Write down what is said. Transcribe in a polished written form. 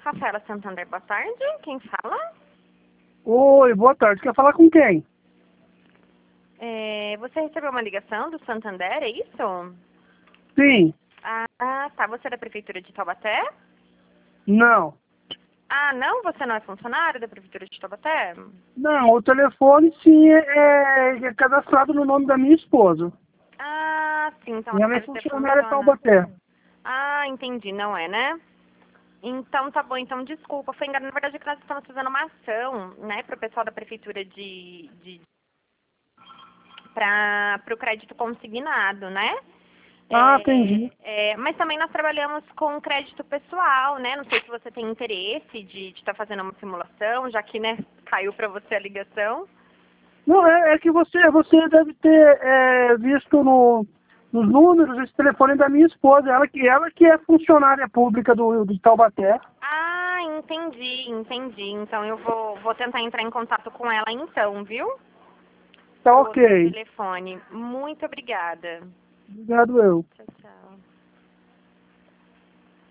Rafaela Santander, boa tarde. Quem fala? Oi, boa tarde. Quer falar com quem? Você recebeu uma ligação do Santander, é isso? Sim. Ah, tá. Você é da Prefeitura de Taubaté? Não. Ah, não? Você não é funcionário da Prefeitura de Taubaté? Não, o telefone sim é cadastrado no nome da minha esposa. Ah, sim. Então E ela ela é pode ser funcionária de funcionária. Taubaté. Ah, entendi. Não é, né? Então tá bom, então desculpa, foi engano. Na verdade é que nós estamos fazendo uma ação, né, para o pessoal da prefeitura para o crédito consignado, né? Ah, entendi. Mas também nós trabalhamos com crédito pessoal, né? Não sei se você tem interesse de estar fazendo uma simulação, já que, né, caiu para você a ligação. Não, é que você deve ter visto nos números esse telefone da minha esposa. Ela que é funcionária pública do Taubaté. Ah, entendi. Então eu vou tentar entrar em contato com ela então, viu? Tá Por ok. telefone. Muito obrigada. Obrigado eu. Tchau, tchau.